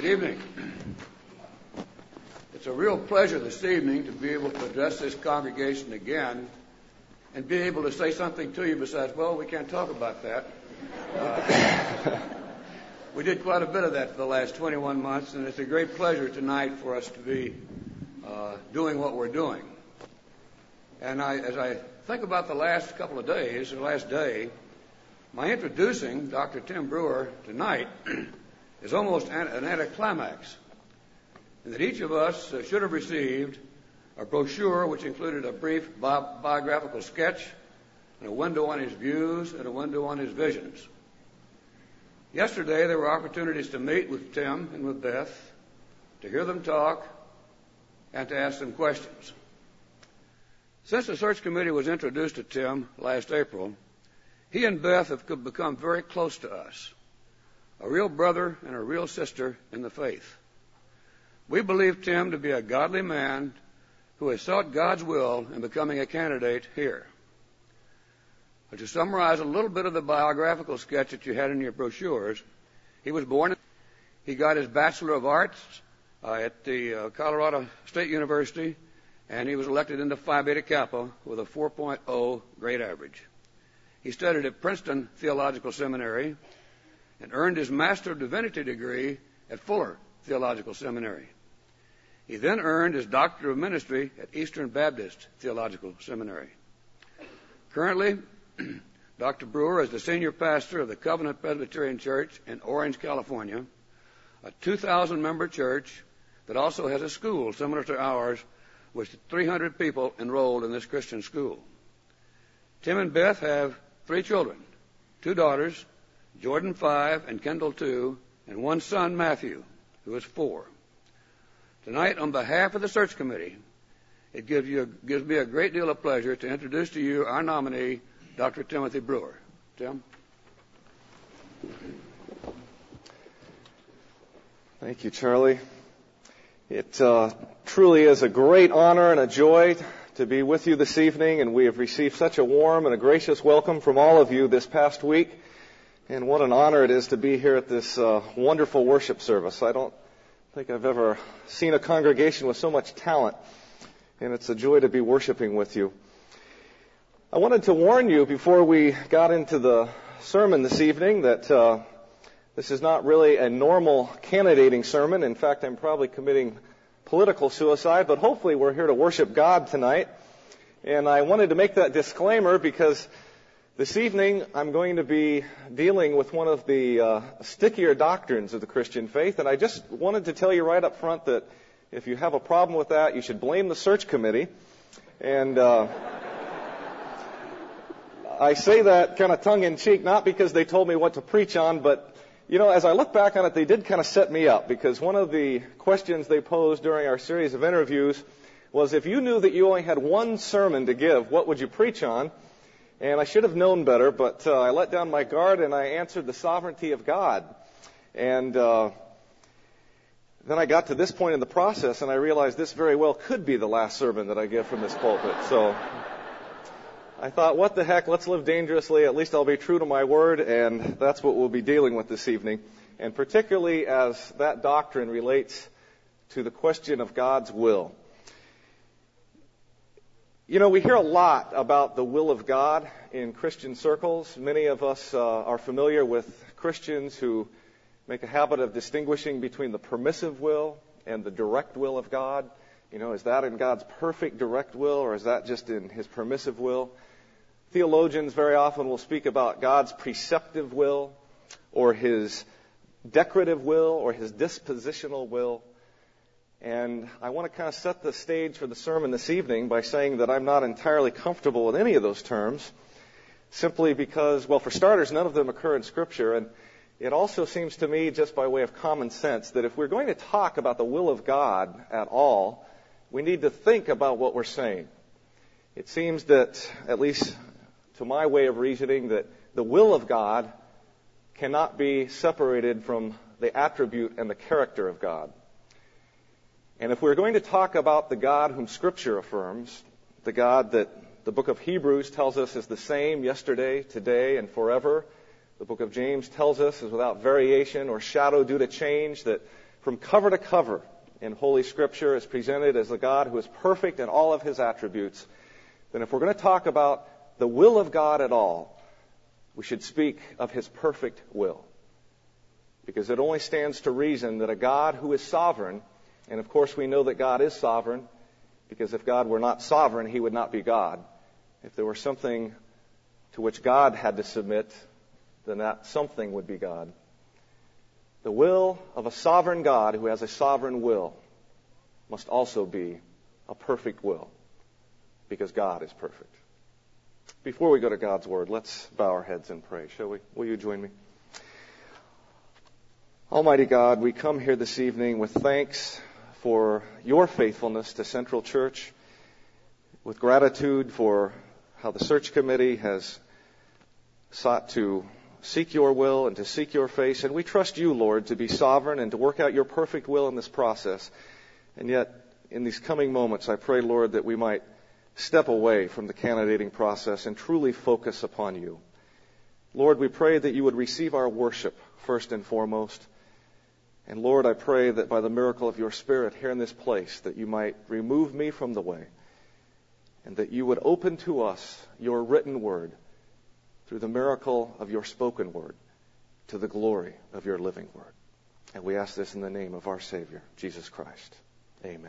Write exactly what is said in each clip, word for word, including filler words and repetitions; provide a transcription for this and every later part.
evening. It's a real pleasure this evening to be able to address this congregation again and be able to say something to you besides, well, we can't talk about that. Uh, we did quite a bit of that for the last twenty-one months, and it's a great pleasure tonight for us to be uh, doing what we're doing. And I, as I think about the last couple of days, the last day, my introducing Doctor Tim Brewer tonight is almost an, an anticlimax, and that each of us uh, should have received a brochure which included a brief bi- biographical sketch and a window on his views and a window on his visions. Yesterday there were opportunities to meet with Tim and with Beth, to hear them talk, and to ask them questions. Since the search committee was introduced to Tim last April, he and Beth have become very close to us, a real brother and a real sister in the faith. We believe Tim to be a godly man who has sought God's will in becoming a candidate here. But to summarize a little bit of the biographical sketch that you had in your brochures, he was born, he got his Bachelor of Arts uh, at the uh, Colorado State University, and he was elected into Phi Beta Kappa with a four point oh grade average. He studied at Princeton Theological Seminary and earned his Master of Divinity degree at Fuller Theological Seminary. He then earned his Doctor of Ministry at Eastern Baptist Theological Seminary. Currently, Doctor Brewer is the senior pastor of the Covenant Presbyterian Church in Orange, California, a two thousand member church that also has a school similar to ours with three hundred people enrolled in this Christian school. Tim and Beth have three children, two daughters, Jordan five and Kendall two, and one son, Matthew, who is four. Tonight, on behalf of the search committee, it gives, you, gives me a great deal of pleasure to introduce to you our nominee, Doctor Timothy Brewer. Tim? Thank you, Charlie. It uh, truly is a great honor and a joy to be with you this evening, and we have received such a warm and a gracious welcome from all of you this past week. And what an honor it is to be here at this uh, wonderful worship service. I don't think I've ever seen a congregation with so much talent, and it's a joy to be worshiping with you. I wanted to warn you before we got into the sermon this evening that uh, this is not really a normal candidating sermon. In fact, I'm probably committing political suicide, but hopefully we're here to worship God tonight. And I wanted to make that disclaimer because this evening I'm going to be dealing with one of the uh, stickier doctrines of the Christian faith, and I just wanted to tell you right up front that if you have a problem with that, you should blame the search committee. And uh, I say that kind of tongue-in-cheek, not because they told me what to preach on, but you know, as I look back on it, they did kind of set me up, because one of the questions they posed during our series of interviews was, if you knew that you only had one sermon to give, what would you preach on? And I should have known better, but uh, I let down my guard and I answered the sovereignty of God. And uh, then I got to this point in the process and I realized this very well could be the last sermon that I give from this pulpit. So I thought, what the heck, let's live dangerously. At least I'll be true to my word, and that's what we'll be dealing with this evening. And particularly as that doctrine relates to the question of God's will. You know, we hear a lot about the will of God in Christian circles. Many of us uh, are familiar with Christians who make a habit of distinguishing between the permissive will and the direct will of God. You know, is that in God's perfect direct will, or is that just in His permissive will? Theologians very often will speak about God's preceptive will, or His decorative will, or His dispositional will. And I want to kind of set the stage for the sermon this evening by saying that I'm not entirely comfortable with any of those terms, simply because, well, for starters, none of them occur in Scripture. And it also seems to me, just by way of common sense, that if we're going to talk about the will of God at all, we need to think about what we're saying. It seems that, at least to my way of reasoning, that the will of God cannot be separated from the attribute and the character of God. And if we're going to talk about the God whom Scripture affirms, the God that the book of Hebrews tells us is the same yesterday, today, and forever, the book of James tells us is without variation or shadow due to change, that from cover to cover in Holy Scripture is presented as the God who is perfect in all of his attributes, then if we're going to talk about the will of God at all, we should speak of his perfect will. Because it only stands to reason that a God who is sovereign, and of course we know that God is sovereign, because if God were not sovereign, he would not be God. If there were something to which God had to submit, then that something would be God. The will of a sovereign God who has a sovereign will must also be a perfect will, because God is perfect. Before we go to God's Word, let's bow our heads and pray, shall we? Will you join me? Almighty God, we come here this evening with thanks for your faithfulness to Central Church, with gratitude for how the search committee has sought to seek your will and to seek your face. And we trust you, Lord, to be sovereign and to work out your perfect will in this process. And yet, in these coming moments, I pray, Lord, that we might step away from the candidating process and truly focus upon you. Lord, we pray that you would receive our worship first and foremost. And Lord, I pray that by the miracle of your Spirit here in this place, that you might remove me from the way, and that you would open to us your written word through the miracle of your spoken word to the glory of your living word. And we ask this in the name of our Savior, Jesus Christ. Amen.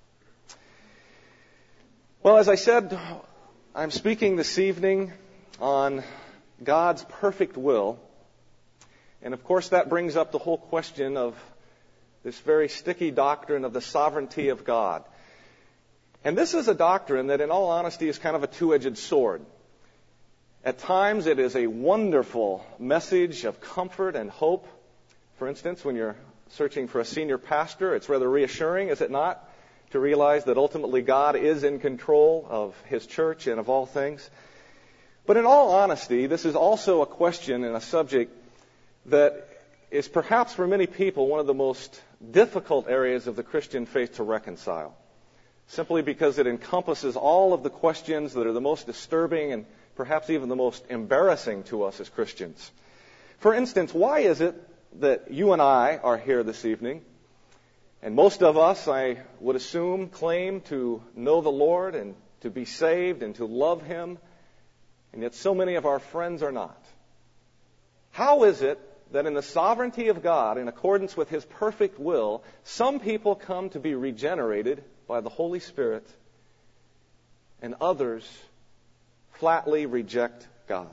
Well, as I said, I'm speaking this evening on God's perfect will. And of course that brings up the whole question of this very sticky doctrine of the sovereignty of God. And this is a doctrine that, in all honesty, is kind of a two-edged sword. At times, it is a wonderful message of comfort and hope. For instance, when you're searching for a senior pastor, it's rather reassuring, is it not, to realize that ultimately God is in control of his church and of all things. But in all honesty, this is also a question and a subject that is perhaps for many people one of the most difficult areas of the Christian faith to reconcile, simply because it encompasses all of the questions that are the most disturbing and perhaps even the most embarrassing to us as Christians. For instance, why is it that you and I are here this evening? And most of us, I would assume, claim to know the Lord and to be saved and to love him, and yet so many of our friends are not. How is it that in the sovereignty of God, in accordance with his perfect will, some people come to be regenerated by the Holy Spirit and others flatly reject God?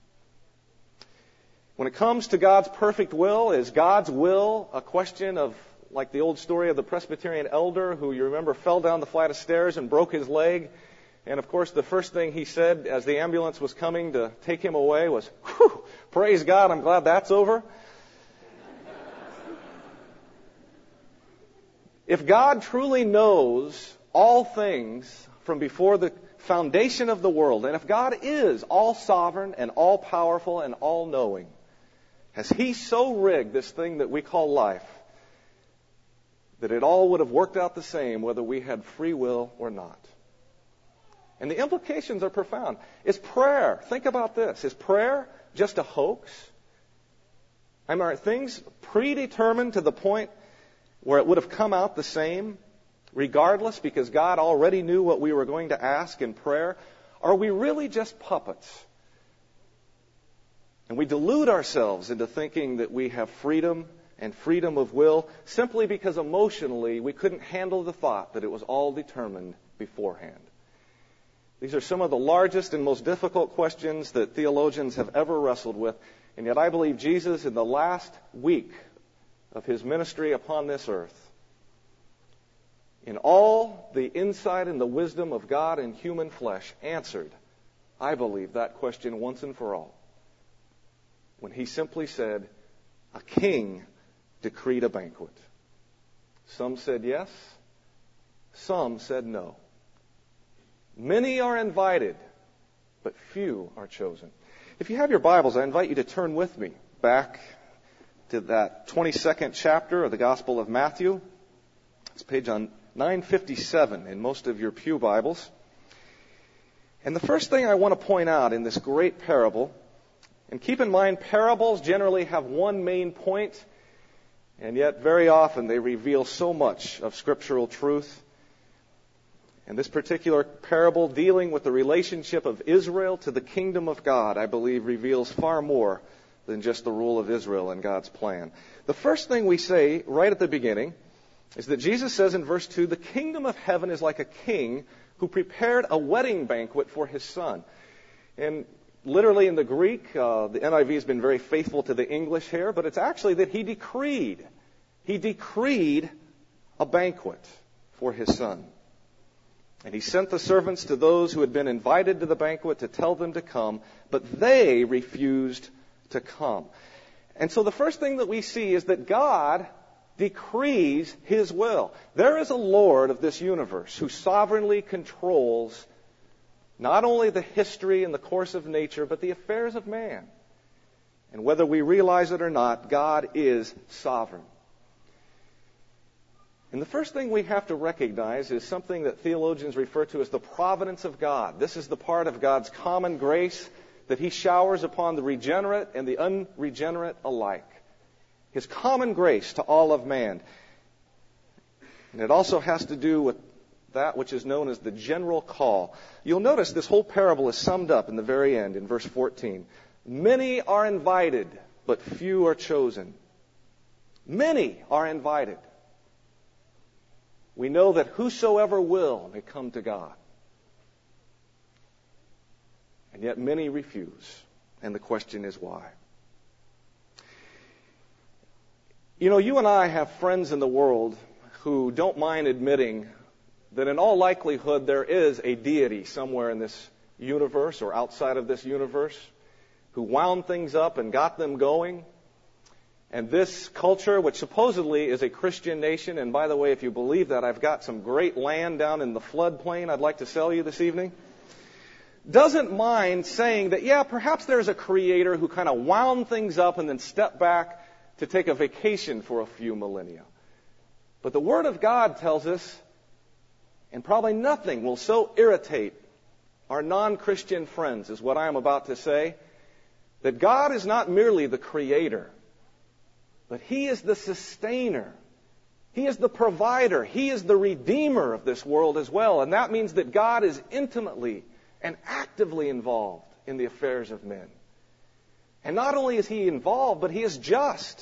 When it comes to God's perfect will, is God's will a question of, like the old story of the Presbyterian elder who, you remember, fell down the flight of stairs and broke his leg? And of course, the first thing he said as the ambulance was coming to take him away was, "Whew, praise God, I'm glad that's over." If God truly knows all things from before the foundation of the world, and if God is all sovereign and all powerful and all knowing, has he so rigged this thing that we call life that it all would have worked out the same whether we had free will or not? And the implications are profound. Is prayer, think about this, is prayer just a hoax? I mean, are things predetermined to the point where it would have come out the same regardless, because God already knew what we were going to ask in prayer? Are we really just puppets? And we delude ourselves into thinking that we have freedom and freedom of will simply because emotionally we couldn't handle the thought that it was all determined beforehand. These are some of the largest and most difficult questions that theologians have ever wrestled with, and yet I believe Jesus, in the last week of his ministry upon this earth, in all the insight and the wisdom of God in human flesh, answered, I believe, that question once and for all, when he simply said, a king decreed a banquet. Some said yes, some said no. Many are invited, but few are chosen. If you have your Bibles, I invite you to turn with me back to that twenty-second chapter of the Gospel of Matthew. It's page on nine fifty-seven in most of your pew Bibles. And the first thing I want to point out in this great parable, and keep in mind parables generally have one main point, And yet, very often, they reveal so much of scriptural truth. And this particular parable, dealing with the relationship of Israel to the kingdom of God, I believe reveals far more than just the rule of Israel and God's plan. The first thing we say right at the beginning is that Jesus says in verse two, the kingdom of heaven is like a king who prepared a wedding banquet for his son. And literally in the Greek, uh, the N I V has been very faithful to the English here, but it's actually that he decreed. He decreed a banquet for his son. And he sent the servants to those who had been invited to the banquet to tell them to come, but they refused to come. And so the first thing that we see is that God decrees his will. There is a Lord of this universe who sovereignly controls not only the history and the course of nature, but the affairs of man. And whether we realize it or not, God is sovereign. And the first thing we have to recognize is something that theologians refer to as the providence of God. This is the part of God's common grace that he showers upon the regenerate and the unregenerate alike. His common grace to all of man. And it also has to do with that which is known as the general call. You'll notice this whole parable is summed up in the very end in verse fourteen. Many are invited, but few are chosen. Many are invited. We know that whosoever will may come to God. And yet many refuse. And the question is why? You know, you and I have friends in the world who don't mind admitting that in all likelihood there is a deity somewhere in this universe or outside of this universe who wound things up and got them going. And this culture, which supposedly is a Christian nation, and by the way, if you believe that, I've got some great land down in the floodplain I'd like to sell you this evening, doesn't mind saying that, yeah, perhaps there's a creator who kind of wound things up and then stepped back to take a vacation for a few millennia. But the Word of God tells us, and probably nothing will so irritate our non-Christian friends as what I am about to say, that God is not merely the creator, but he is the sustainer. He is the provider. He is the redeemer of this world as well. And that means that God is intimately and actively involved in the affairs of men. And not only is he involved, but he is just.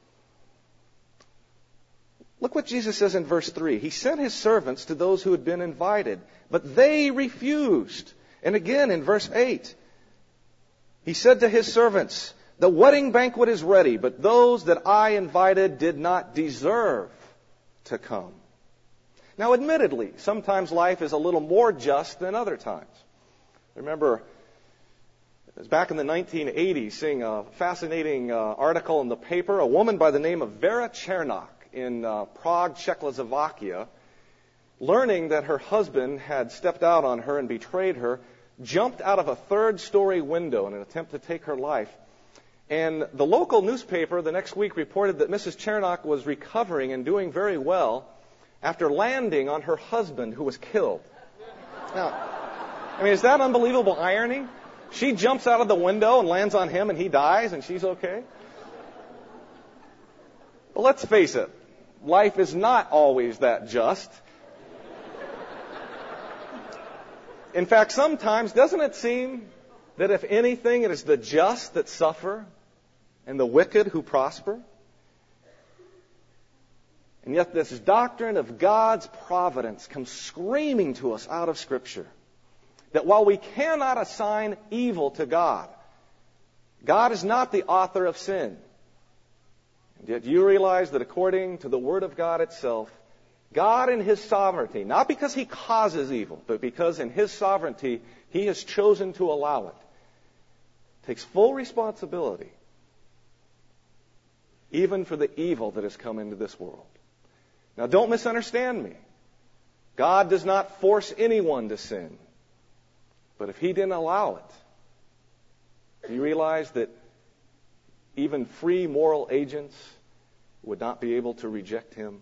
Look what Jesus says in verse three. He sent his servants to those who had been invited, but they refused. And again in verse eight, he said to his servants, the wedding banquet is ready, but those that I invited did not deserve to come. Now, admittedly, sometimes life is a little more just than other times. I remember it was back in the nineteen eighties seeing a fascinating uh, article in the paper. A woman by the name of Vera Chernok in uh, Prague, Czechoslovakia, learning that her husband had stepped out on her and betrayed her, jumped out of a third-story window in an attempt to take her life. And the local newspaper the next week reported that Missus Chernok was recovering and doing very well after landing on her husband, who was killed. Now, I mean, is that unbelievable irony? She jumps out of the window and lands on him and he dies and she's okay? Well, let's face it. Life is not always that just. In fact, sometimes, doesn't it seem that if anything, it is the just that suffer and the wicked who prosper? And yet this doctrine of God's providence comes screaming to us out of Scripture. That while we cannot assign evil to God, God is not the author of sin. And yet you realize that according to the Word of God itself, God in His sovereignty, not because He causes evil, but because in His sovereignty He has chosen to allow it, takes full responsibility even for the evil that has come into this world. Now, don't misunderstand me. God does not force anyone to sin. But if He didn't allow it, do you realize that even free moral agents would not be able to reject Him?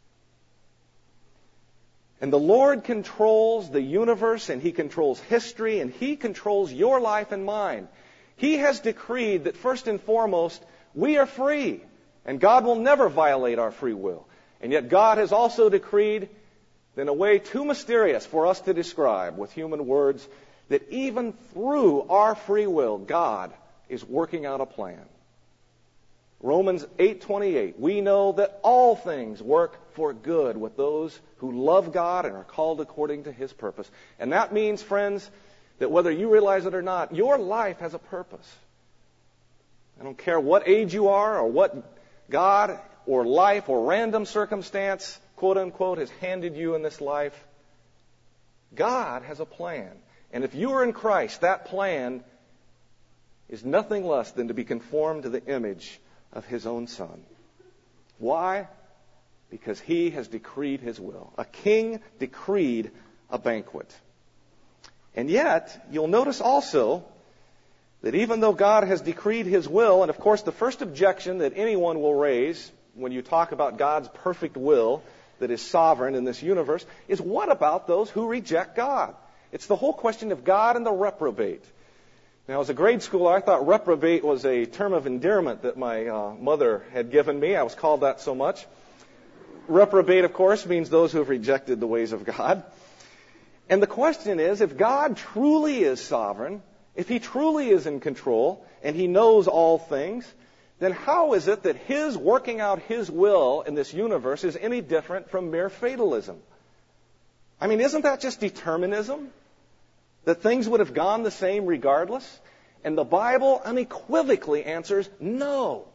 And the Lord controls the universe, and He controls history, and He controls your life and mine. He has decreed that first and foremost, we are free. And God will never violate our free will. And yet God has also decreed, in a way too mysterious for us to describe with human words, that even through our free will, God is working out a plan. Romans eight twenty-eight, we know that all things work for good with those who love God and are called according to His purpose. And that means, friends, that whether you realize it or not, your life has a purpose. I don't care what age you are or what God or life or random circumstance, quote unquote, has handed you in this life. God has a plan. And if you are in Christ, that plan is nothing less than to be conformed to the image of His own Son. Why? Because He has decreed His will. A king decreed a banquet. And yet, you'll notice also that even though God has decreed His will, and of course the first objection that anyone will raise when you talk about God's perfect will that is sovereign in this universe is, what about those who reject God? It's the whole question of God and the reprobate. Now, as a grade schooler, I thought reprobate was a term of endearment that my uh, mother had given me. I was called that so much. Reprobate, of course, means those who have rejected the ways of God. And the question is, if God truly is sovereign, if He truly is in control, and He knows all things, then how is it that His working out His will in this universe is any different from mere fatalism? I mean, isn't that just determinism? That things would have gone the same regardless? And the Bible unequivocally answers no.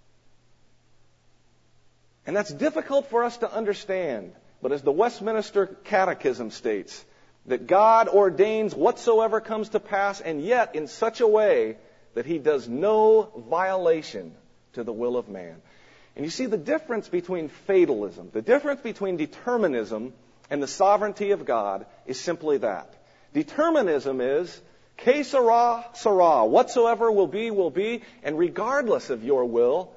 And that's difficult for us to understand. But as the Westminster Catechism states, that God ordains whatsoever comes to pass, and yet in such a way that He does no violation to the will of man. And you see the difference between fatalism, the difference between determinism and the sovereignty of God is simply that. Determinism is, que sera, sera, whatsoever will be, will be, and regardless of your will,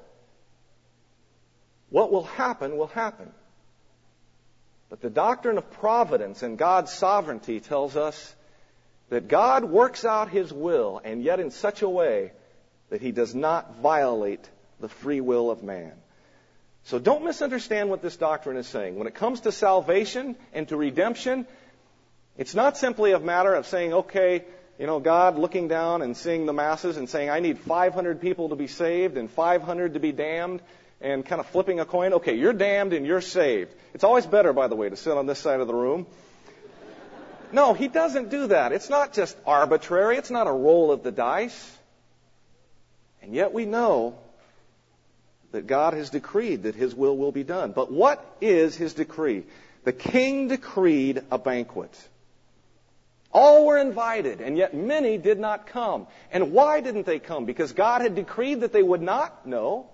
what will happen, will happen. But the doctrine of providence and God's sovereignty tells us that God works out His will, and yet in such a way that He does not violate the free will of man. So don't misunderstand what this doctrine is saying. When it comes to salvation and to redemption, it's not simply a matter of saying, okay, you know, God looking down and seeing the masses and saying, I need five hundred people to be saved and five hundred to be damned, and kind of flipping a coin. Okay, you're damned and you're saved. It's always better, by the way, to sit on this side of the room. No, He doesn't do that. It's not just arbitrary. It's not a roll of the dice. And yet we know that God has decreed that His will will be done. But what is His decree? The king decreed a banquet. All were invited, and yet many did not come. And why didn't they come? Because God had decreed that they would not? No.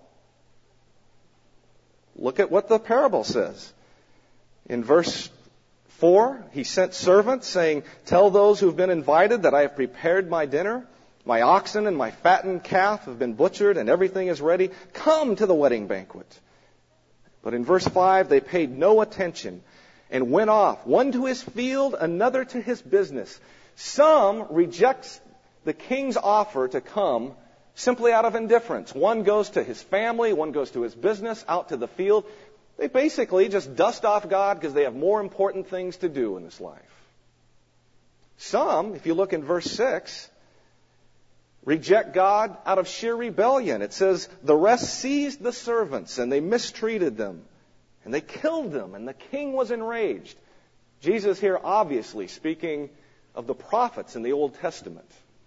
Look at what the parable says. In verse four, He sent servants saying, tell those who have been invited that I have prepared my dinner. My oxen and my fattened calf have been butchered and everything is ready. Come to the wedding banquet. But in verse five, they paid no attention and went off, one to his field, another to his business. Some reject the king's offer to come simply out of indifference. One goes to his family, one goes to his business, out to the field. They basically just dust off God because they have more important things to do in this life. Some, if you look in verse six, reject God out of sheer rebellion. It says, the rest seized the servants and they mistreated them and they killed them, and the king was enraged. Jesus here obviously speaking of the prophets in the Old Testament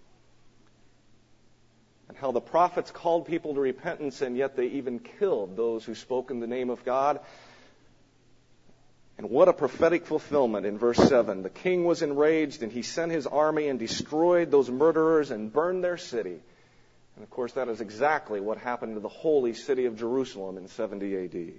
and how the prophets called people to repentance, and yet they even killed those who spoke in the name of God. And what a prophetic fulfillment in verse seven. The king was enraged and he sent his army and destroyed those murderers and burned their city. And of course that is exactly what happened to the holy city of Jerusalem in seventy A D.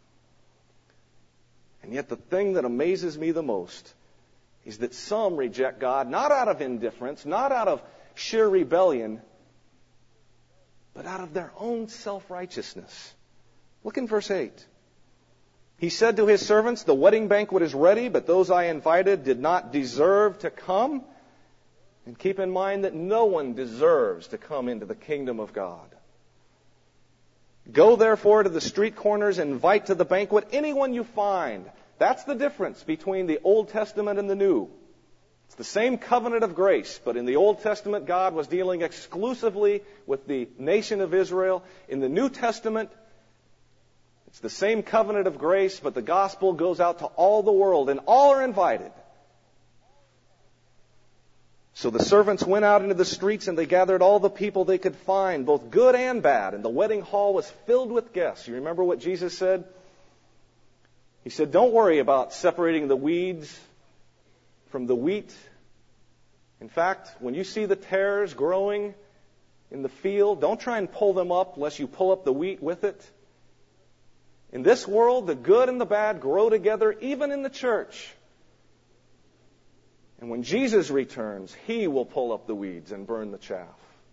And yet the thing that amazes me the most is that some reject God not out of indifference, not out of sheer rebellion, but out of their own self-righteousness. Look in verse eight. He said to his servants, the wedding banquet is ready, but those I invited did not deserve to come. And keep in mind that no one deserves to come into the kingdom of God. Go therefore to the street corners and invite to the banquet anyone you find. That's the difference between the Old Testament and the New. It's the same covenant of grace, but in the Old Testament, God was dealing exclusively with the nation of Israel. In the New Testament, it's the same covenant of grace, but the gospel goes out to all the world, and all are invited. So the servants went out into the streets, and they gathered all the people they could find, both good and bad, and the wedding hall was filled with guests. You remember what Jesus said? He said, don't worry about separating the weeds from the wheat. In fact, when you see the tares growing in the field, don't try and pull them up lest you pull up the wheat with it. In this world, the good and the bad grow together, even in the church. And when Jesus returns, He will pull up the weeds and burn the chaff.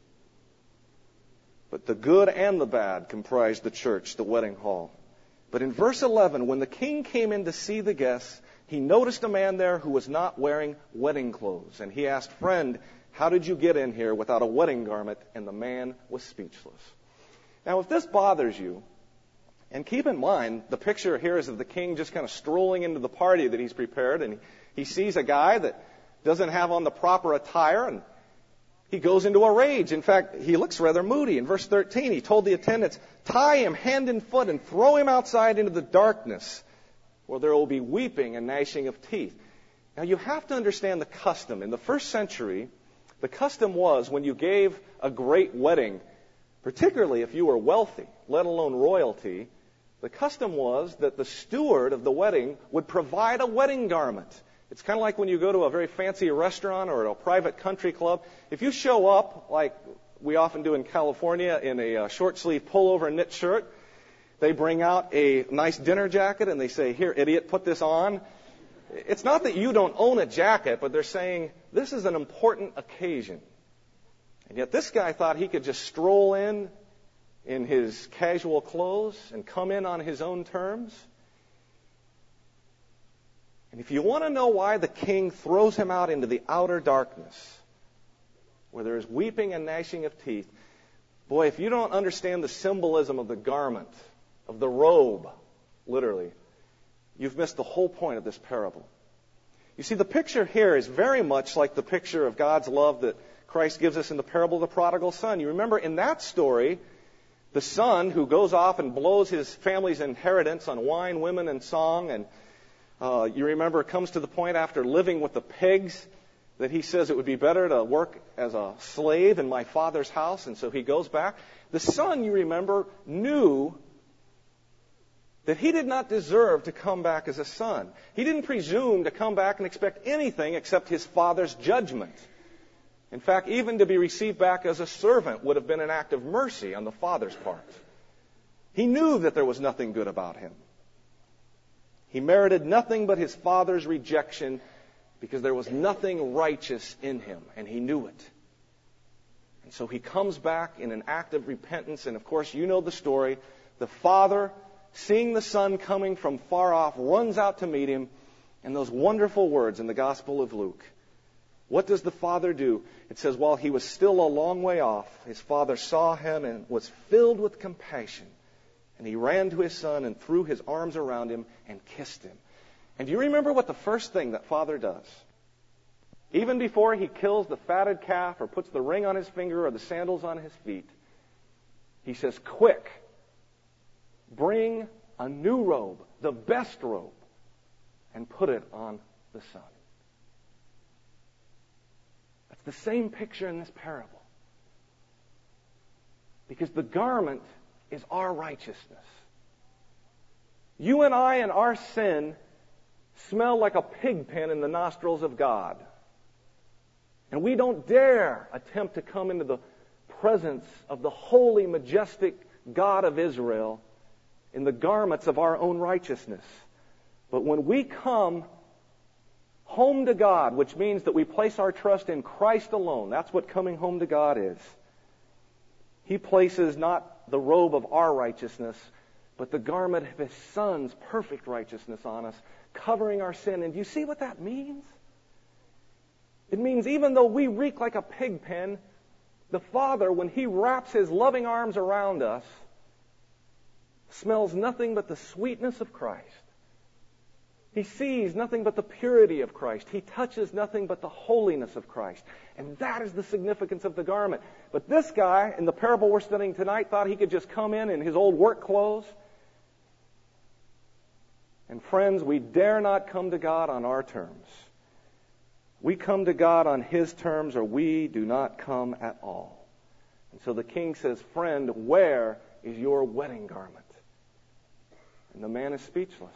But the good and the bad comprise the church, the wedding hall. But in verse eleven, when the king came in to see the guests, he noticed a man there who was not wearing wedding clothes. And he asked, friend, how did you get in here without a wedding garment? And the man was speechless. Now, if this bothers you, and keep in mind, the picture here is of the king just kind of strolling into the party that he's prepared, and he sees a guy that doesn't have on the proper attire, and he goes into a rage. In fact, he looks rather moody. In verse thirteen, he told the attendants, tie him hand and foot and throw him outside into the darkness, where there will be weeping and gnashing of teeth. Now, you have to understand the custom. In the first century, the custom was when you gave a great wedding, particularly if you were wealthy, let alone royalty, the custom was that the steward of the wedding would provide a wedding garment. It's kind of like when you go to a very fancy restaurant or a private country club. If you show up, like we often do in California, in a uh, short-sleeve pullover knit shirt, they bring out a nice dinner jacket and they say, here, idiot, put this on. It's not that you don't own a jacket, but they're saying, this is an important occasion. And yet this guy thought he could just stroll in in his casual clothes and come in on his own terms. And if you want to know why the king throws him out into the outer darkness, where there is weeping and gnashing of teeth, boy, if you don't understand the symbolism of the garment, of the robe, literally, you've missed the whole point of this parable. You see, the picture here is very much like the picture of God's love that Christ gives us in the parable of the prodigal son. You remember in that story, the son who goes off and blows his family's inheritance on wine, women, and song, and uh, you remember it comes to the point after living with the pigs that he says it would be better to work as a slave in my father's house, and so he goes back. The son, you remember, knew that he did not deserve to come back as a son. He didn't presume to come back and expect anything except his father's judgment. In fact, even to be received back as a servant would have been an act of mercy on the father's part. He knew that there was nothing good about him. He merited nothing but his father's rejection because there was nothing righteous in him, and he knew it. And so he comes back in an act of repentance, and of course you know the story. The father, seeing the son coming from far off, runs out to meet him, and those wonderful words in the Gospel of Luke. What does the father do? It says, while he was still a long way off, his father saw him and was filled with compassion. And he ran to his son and threw his arms around him and kissed him. And do you remember what the first thing that father does? Even before he kills the fatted calf or puts the ring on his finger or the sandals on his feet, he says, quick, bring a new robe, the best robe, and put it on the son. That's the same picture in this parable. Because the garment is our righteousness. You and I and our sin smell like a pig pen in the nostrils of God. And we don't dare attempt to come into the presence of the holy, majestic God of Israel in the garments of our own righteousness. But when we come home to God, which means that we place our trust in Christ alone, that's what coming home to God is. He places not the robe of our righteousness, but the garment of His Son's perfect righteousness on us, covering our sin. And do you see what that means? It means even though we reek like a pig pen, the Father, when He wraps His loving arms around us, smells nothing but the sweetness of Christ. He sees nothing but the purity of Christ. He touches nothing but the holiness of Christ. And that is the significance of the garment. But this guy, in the parable we're studying tonight, thought he could just come in in his old work clothes. And friends, we dare not come to God on our terms. We come to God on His terms, or we do not come at all. And so the king says, friend, where is your wedding garment? And the man is speechless.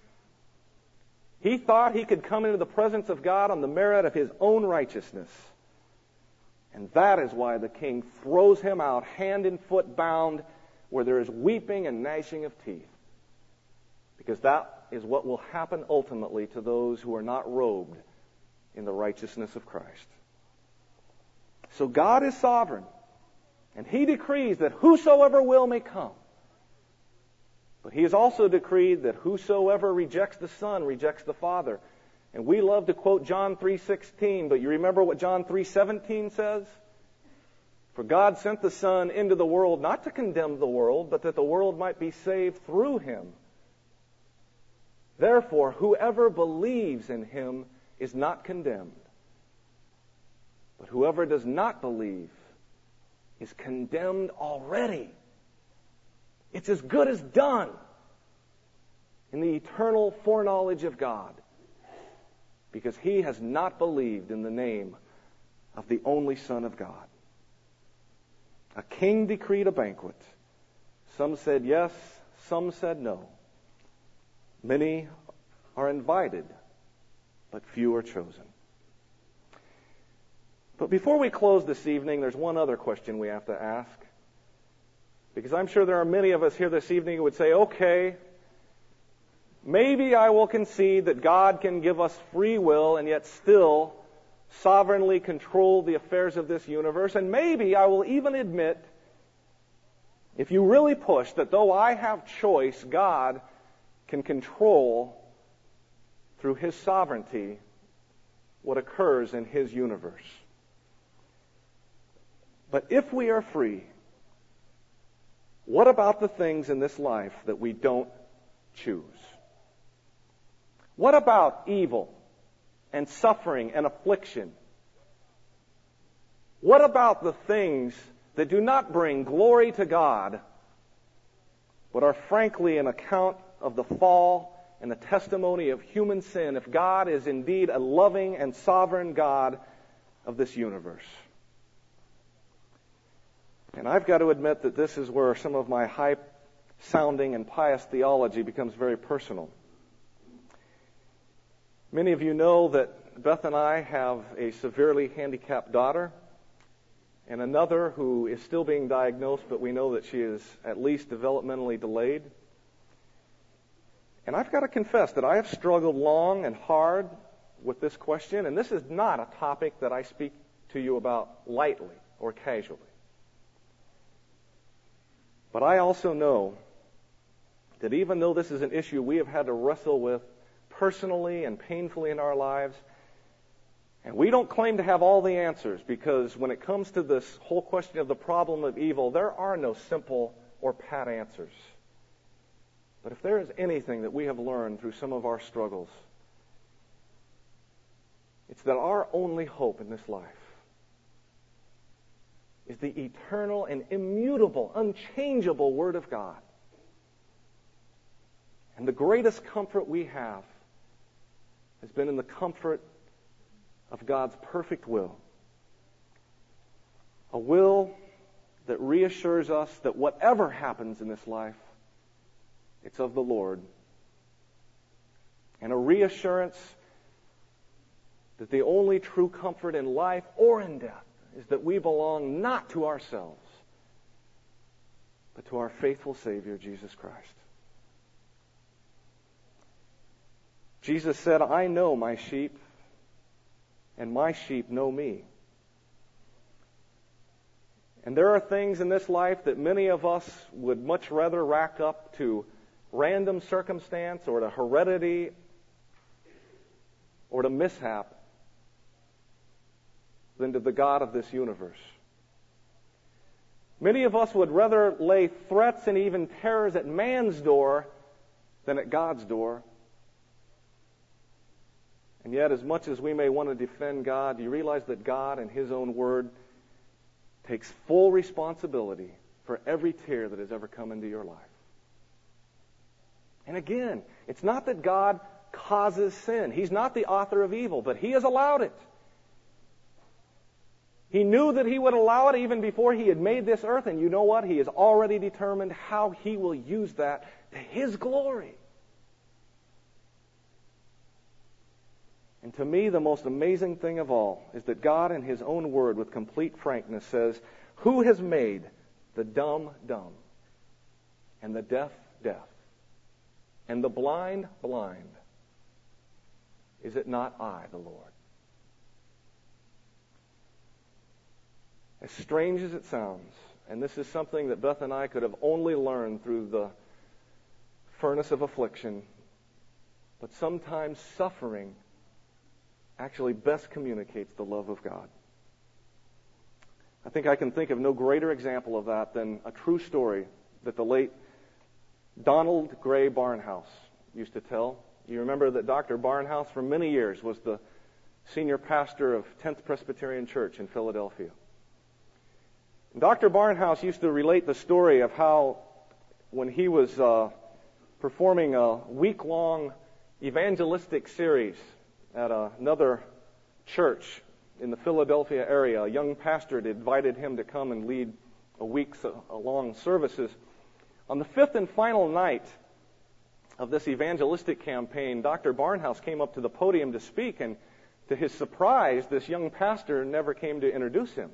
He thought he could come into the presence of God on the merit of his own righteousness. And that is why the king throws him out, hand and foot bound, where there is weeping and gnashing of teeth. Because that is what will happen ultimately to those who are not robed in the righteousness of Christ. So God is sovereign, and He decrees that whosoever will may come. But He has also decreed that whosoever rejects the Son rejects the Father. And we love to quote John three sixteen, but you remember what John three seventeen says? For God sent the Son into the world not to condemn the world, but that the world might be saved through Him. Therefore, whoever believes in Him is not condemned. But whoever does not believe is condemned already. It's as good as done in the eternal foreknowledge of God, because he has not believed in the name of the only Son of God. A king decreed a banquet. Some said yes, some said no. Many are invited, but few are chosen. But before we close this evening, there's one other question we have to ask. Because I'm sure there are many of us here this evening who would say, okay, maybe I will concede that God can give us free will and yet still sovereignly control the affairs of this universe. And maybe I will even admit, if you really push, that though I have choice, God can control through His sovereignty what occurs in His universe. But if we are free, what about the things in this life that we don't choose? What about evil and suffering and affliction? What about the things that do not bring glory to God, but are frankly an account of the fall and the testimony of human sin, if God is indeed a loving and sovereign God of this universe? And I've got to admit that this is where some of my high-sounding and pious theology becomes very personal. Many of you know that Beth and I have a severely handicapped daughter, and another who is still being diagnosed, but we know that she is at least developmentally delayed. And I've got to confess that I have struggled long and hard with this question, and this is not a topic that I speak to you about lightly or casually. But I also know that even though this is an issue we have had to wrestle with personally and painfully in our lives, and we don't claim to have all the answers, because when it comes to this whole question of the problem of evil, there are no simple or pat answers. But if there is anything that we have learned through some of our struggles, it's that our only hope in this life is the eternal and immutable, unchangeable Word of God. And the greatest comfort we have has been in the comfort of God's perfect will. A will that reassures us that whatever happens in this life, it's of the Lord. And a reassurance that the only true comfort in life or in death is that we belong not to ourselves, but to our faithful Savior, Jesus Christ. Jesus said, I know my sheep, and my sheep know me. And there are things in this life that many of us would much rather rack up to random circumstance or to heredity or to mishap than to the God of this universe. Many of us would rather lay threats and even terrors at man's door than at God's door. And yet, as much as we may want to defend God, do you realize that God and His own Word takes full responsibility for every tear that has ever come into your life? And again, it's not that God causes sin. He's not the author of evil, but He has allowed it. He knew that He would allow it even before He had made this earth, and you know what? He has already determined how He will use that to His glory. And to me, the most amazing thing of all is that God in His own Word, with complete frankness, says, "Who has made the dumb dumb, and the deaf deaf, and the blind blind? Is it not I, the Lord?" As strange as it sounds, and this is something that Beth and I could have only learned through the furnace of affliction, but sometimes suffering actually best communicates the love of God. I think I can think of no greater example of that than a true story that the late Donald Gray Barnhouse used to tell. You remember that Doctor Barnhouse for many years was the senior pastor of tenth Presbyterian Church in Philadelphia. Doctor Barnhouse used to relate the story of how when he was uh, performing a week-long evangelistic series at another church in the Philadelphia area, a young pastor had invited him to come and lead a week-long services. On the fifth and final night of this evangelistic campaign, Doctor Barnhouse came up to the podium to speak, and to his surprise, this young pastor never came to introduce him.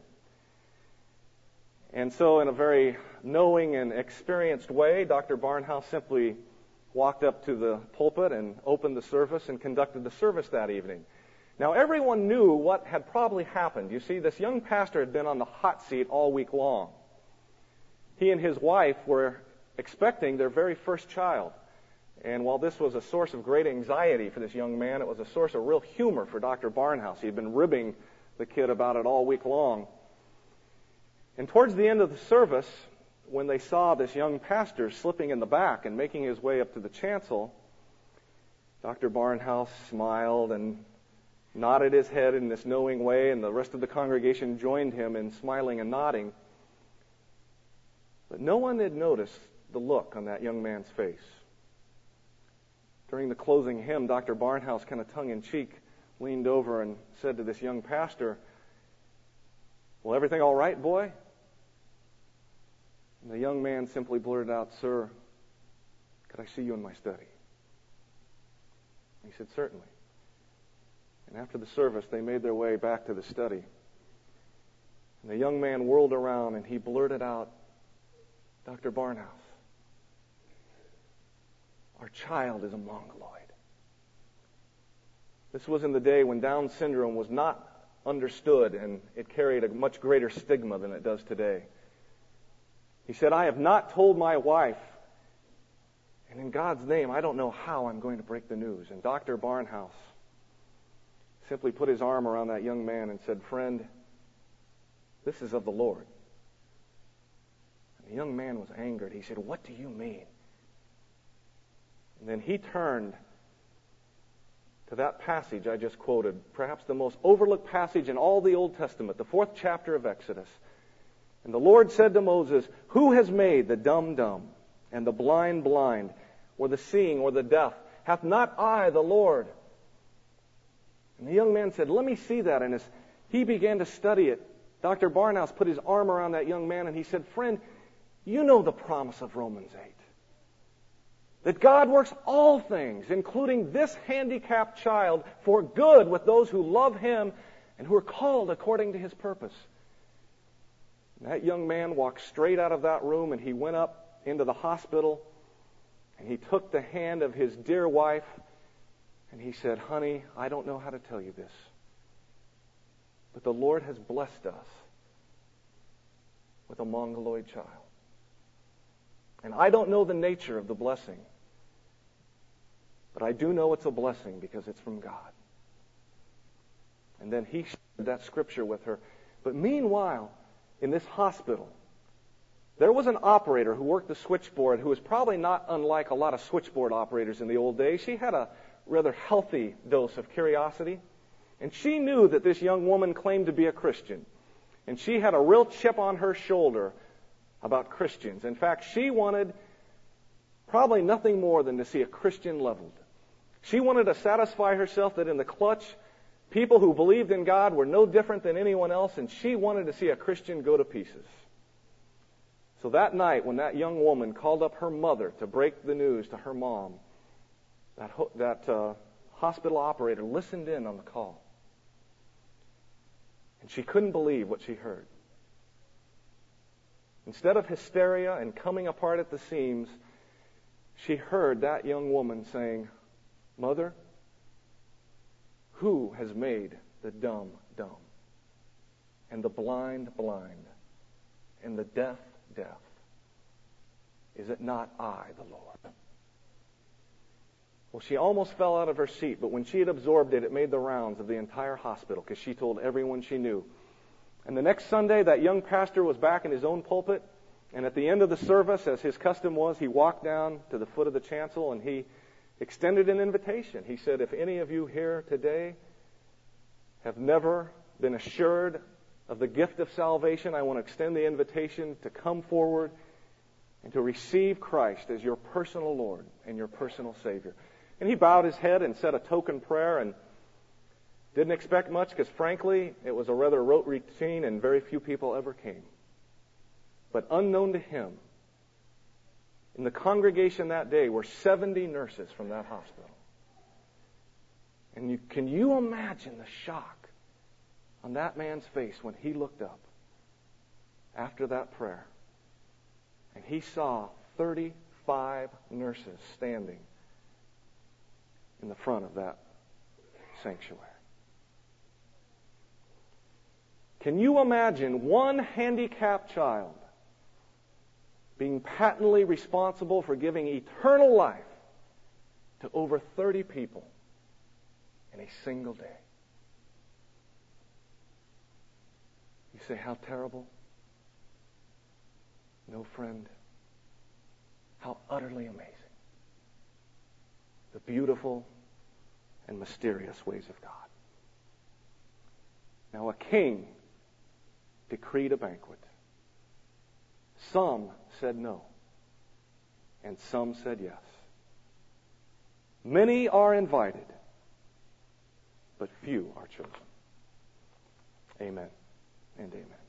And so in a very knowing and experienced way, Doctor Barnhouse simply walked up to the pulpit and opened the service and conducted the service that evening. Now, everyone knew what had probably happened. You see, this young pastor had been on the hot seat all week long. He and his wife were expecting their very first child. And while this was a source of great anxiety for this young man, it was a source of real humor for Doctor Barnhouse. He had been ribbing the kid about it all week long. And towards the end of the service, when they saw this young pastor slipping in the back and making his way up to the chancel, Doctor Barnhouse smiled and nodded his head in this knowing way, and the rest of the congregation joined him in smiling and nodding. But no one had noticed the look on that young man's face. During the closing hymn, Doctor Barnhouse, kind of tongue-in-cheek, leaned over and said to this young pastor, "Well, everything all right, boy?" And the young man simply blurted out, "Sir, could I see you in my study?" He said, "Certainly." And after the service, they made their way back to the study. And the young man whirled around and he blurted out, "Doctor Barnhouse, our child is a mongoloid." This was in the day when Down syndrome was not understood, and it carried a much greater stigma than it does today. He said, "I have not told my wife, and in God's name, I don't know how I'm going to break the news." And Doctor Barnhouse simply put his arm around that young man and said, "Friend, this is of the Lord." And the young man was angered. He said, "What do you mean?" And then he turned to that passage I just quoted, perhaps the most overlooked passage in all the Old Testament, the fourth chapter of Exodus. And the Lord said to Moses, "Who has made the dumb dumb, and the blind blind, or the seeing, or the deaf? Hath not I, the Lord?" And the young man said, "Let me see that." And as he began to study it, Doctor Barnhouse put his arm around that young man and he said, "Friend, you know the promise of Romans eight. That God works all things, including this handicapped child, for good with those who love Him and who are called according to His purpose." And that young man walked straight out of that room and he went up into the hospital and he took the hand of his dear wife and he said, "Honey, I don't know how to tell you this, but the Lord has blessed us with a mongoloid child. And I don't know the nature of the blessing, but I do know it's a blessing because it's from God." And then he shared that scripture with her. But meanwhile, in this hospital, There was an operator who worked the switchboard who was probably not unlike a lot of switchboard operators in the old days. She had a rather healthy dose of curiosity. And she knew that this young woman claimed to be a Christian. And she had a real chip on her shoulder about Christians. In fact, she wanted probably nothing more than to see a Christian leveled. She wanted to satisfy herself that in the clutch, people who believed in God were no different than anyone else, and she wanted to see a Christian go to pieces. So that night, when that young woman called up her mother to break the news to her mom, that, ho- that uh, hospital operator listened in on the call. And she couldn't believe what she heard. Instead of hysteria and coming apart at the seams, she heard that young woman saying, "Mother, who has made the dumb dumb, and the blind blind, and the deaf deaf? Is it not I, the Lord?" Well, she almost fell out of her seat, but when she had absorbed it, it made the rounds of the entire hospital because she told everyone she knew. And the next Sunday, that young pastor was back in his own pulpit, and at the end of the service, as his custom was, he walked down to the foot of the chancel and he extended an invitation. He said, "If any of you here today have never been assured of the gift of salvation, I want to extend the invitation to come forward and to receive Christ as your personal Lord and your personal Savior." And he bowed his head and said a token prayer and didn't expect much because, frankly, it was a rather rote routine and very few people ever came. But unknown to him, in the congregation that day were seventy nurses from that hospital. And you, can you imagine the shock on that man's face when he looked up after that prayer and he saw thirty-five nurses standing in the front of that sanctuary? Can you imagine one handicapped child being patently responsible for giving eternal life to over thirty people in a single day? You say, how terrible? No, friend. How utterly amazing. The beautiful and mysterious ways of God. Now, a king decreed a banquet. Some said no, and some said yes. Many are invited, but few are chosen. Amen and amen.